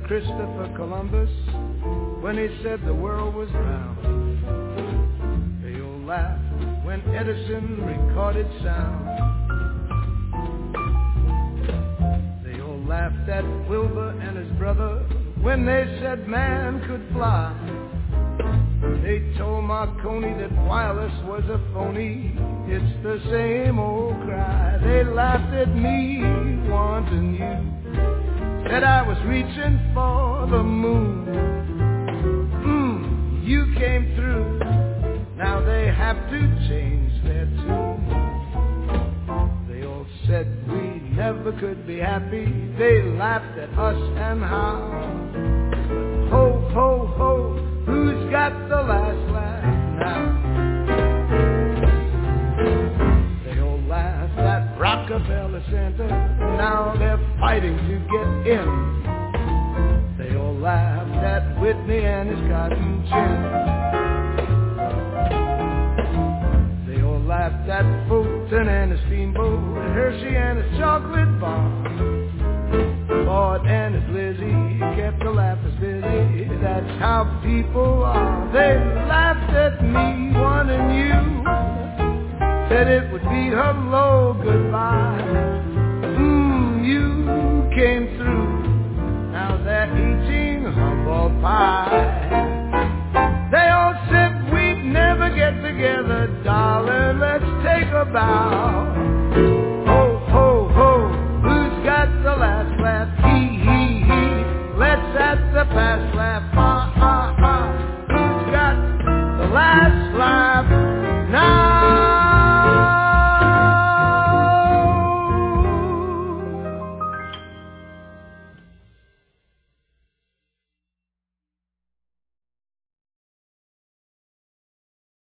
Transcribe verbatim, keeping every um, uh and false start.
Christopher Columbus when he said the world was round. They all laughed when Edison recorded sound. They all laughed at Wilbur and his brother when they said man could fly. They told Marconi that wireless was a phony. It's the same old cry. They laughed at me wanting you. Said I was reaching for the moon. Mm, you came through. Now they have to change their tune. They all said we never could be happy. They laughed at us and how. But ho, ho, ho, who's got the last laugh now? They all laughed at Rockefeller Center. Now they're fighting to get in. They all laughed at Whitney and his cotton gin. They all laughed at Fulton and his steamboat, Hershey and his chocolate bar. Ford and his Lizzie kept the laughers busy. That's how people are. They laughed at me, wanting you. Said it would be hello, goodbye. Mmm, you came through. Now they're eating humble pie. They all said we'd never get together, darling. Let's take a bow.